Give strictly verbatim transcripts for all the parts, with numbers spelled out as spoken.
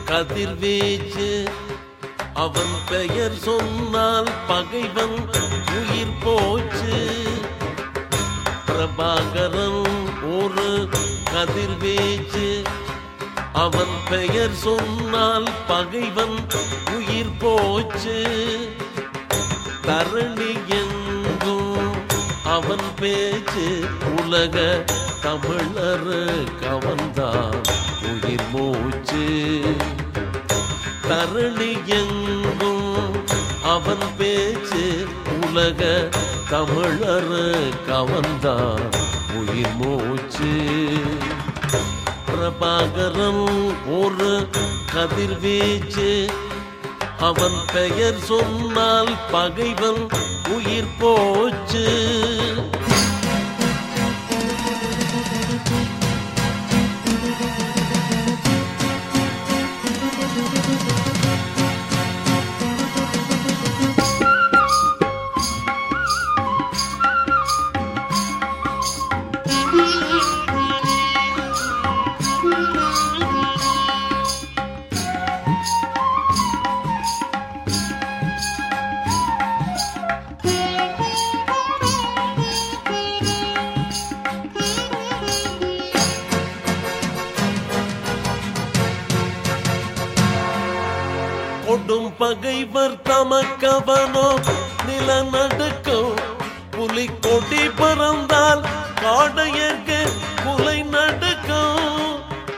கதிர்வேச்சு. அவன் பெயர் சொன்னால் பகைவன் உயிர் போச்சு. பிரபாகரன் ஒரு கதிர்வேச்சு. அவன் பெயர் சொன்னால் பகைவன் உயிர் போச்சு. தரணி எங்கும் அவன் பேச்சு. உலக தமிழர் கவர்ந்தான் உயிர் மூச்சு. தரணி எங்கும் அவன் பேச்சு. உலக தமிழர் கவர்ந்தான் உயிர் மூச்சு. பிரபாகரன் ஒரு கதிர்வேச்சு. அவன் பெயர் சொன்னால் பகைவன் உயிர் போச்சு. கொடும் பகைவர் தமக்கவனோ நிலநடுக்கம். புலி கொடி பறந்தால் காடையர்க்கு புலை நடுக்கம்.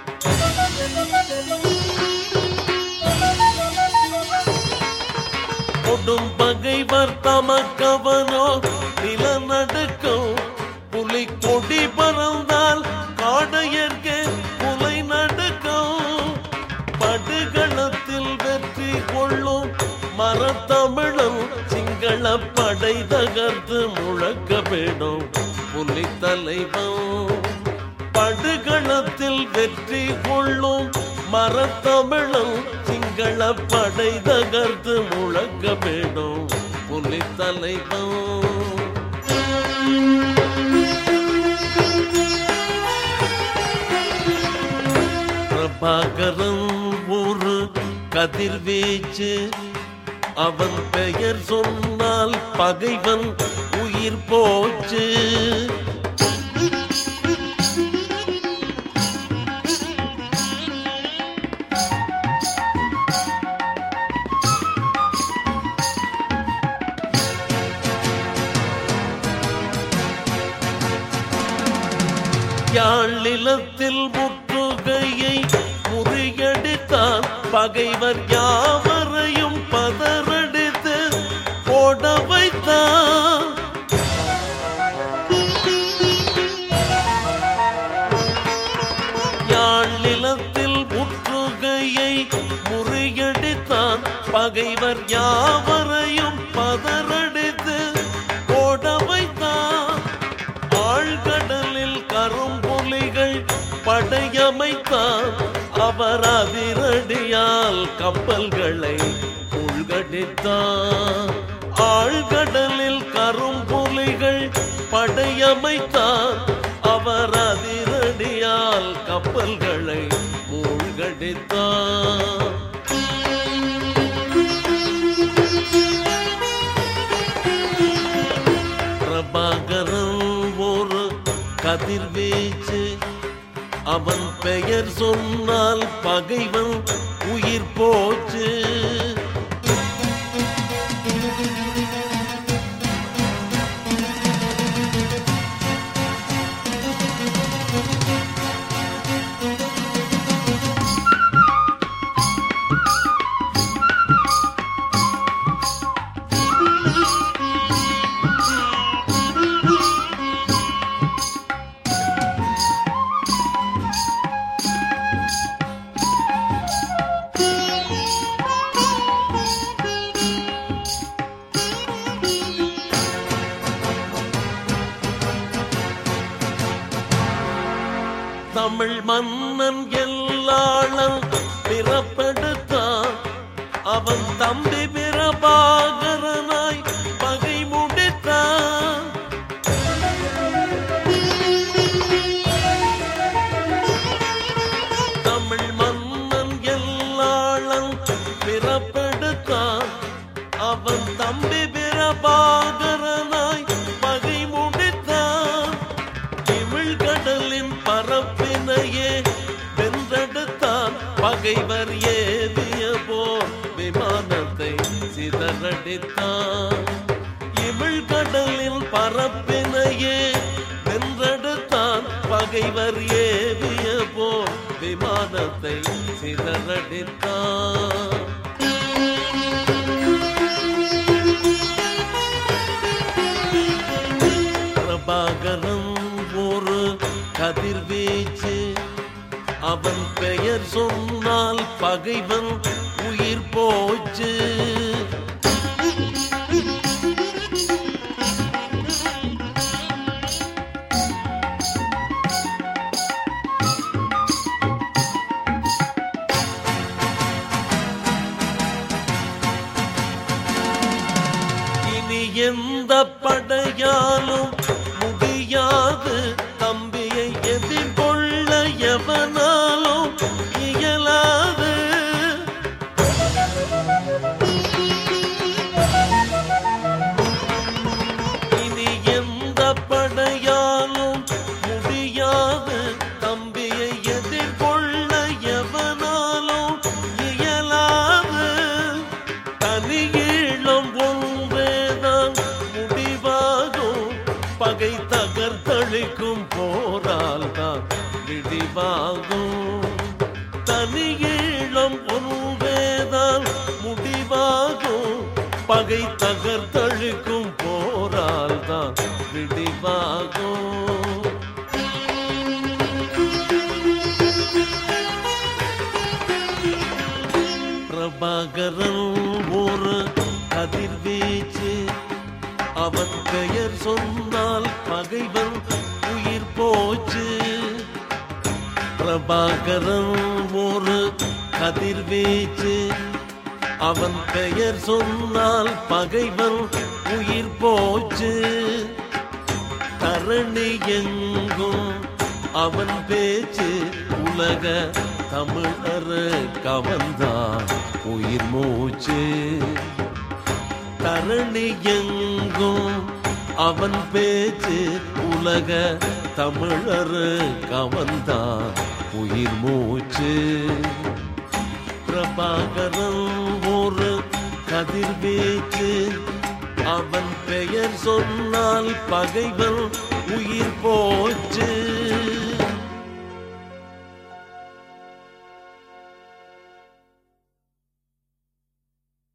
கொடும் பகைவர் தமக்கவனோ நிலநடுக்கம். புலி கொடி பறந்தால் காடையர்க்கு புலை நடுக்கம். படுகளத்தில் வெற்றி கொள்ளும் மரத்தமிழம் சிங்கள படை தகர்த்து முழக்க வேணும் புலி தலைவன். படுகளத்தில் வெற்றி கொள்ளும் மரத்தமிழம் சிங்கள படை தகர்த்து முழக்க வேணும் புலி தலைவன். பிரபாகரன் ஒரு கதிர்வேச்சு. அவன் பெயர் சொன்னால் பகைவன் உயிர் போச்சு. யாழிலத்தில் முற்றுகையை முறியடித்தான் பகைவர் யாவரையும் பதறடித்து போட வைத்தான். யாழிலத்தில் முற்றுகையை முறியடித்தான் பகைவர் யாவரையும் பதறடித்து போட வைத்தான். ஆழ்கடலில் கரும்புலிகள் படையமைத்தான். அவர் அதிரடியால் கப்பல்களை மூழ்கடித்தான். ஆழ்கடலில் கரும்புலிகள் படையமைத்தான். அவர் அதிரடியால் கப்பல்களை மூழ்கடித்தான். பிரபாகரன் ஒரு கதிர்வேச்சு. அவன் பெயர் சொன்னால் பகைவன் உயிர் போச்சு. பகைவர் ஏவிய போர் விமானத்தை சிதறடித்தான். இமிழ்கடலின் பரப்பினையே வென்றெடுத்தான். பகைவர் ஏவிய போர் விமானத்தை சிதறடித்தான். பிரபாகரன் ஒரு கதிர்வீச்சு, அவன் பெயர் சொன்னால் பகைவன் உயிர் போச்சு. இனி எந்த படையாலும் முடியாது தம்பியை எதிர்கொள்ள எவனாலும் இயலாது. இனி எந்த படையாலும் முடியாது தம்பியை எதிர்கொள்ள எவனாலும் இயலாது. தனியீழம் ஒன்றேதான் முடிவாகும், பகை தகர்த்தளிக்கும் போரால் தான் விடிவாகும். தனியீழம் ஒன்றேதான் முடிவாகும், பகை தகர்த்தளிக்கும் போரால் தான் விடிவாகும். பிரபாகரன் ஒரு கதிர்வீச்சு, அவன் பெயர் சொன்னால் பகைவன் உயிர் போச்சு. பிரபாகரன் ஒரு கதிர்வீச்சு, அவன் பெயர் சொன்னால் பகைவன் உயிர் போச்சு. தரணி எங்கும் அவன் பேச்சு, உலக தமிழர் கவர்ந்தான் உயிர் மூச்சு. தரணி எங்கும் அவன் பேச்சு, உலக தமிழர் கவர்ந்தான் உயிர் மூச்சு. பிரபாகரன் ஒரு கதிர்வீச்சு, அவன் பெயர் சொன்னால் பகைவன் உயிர் போ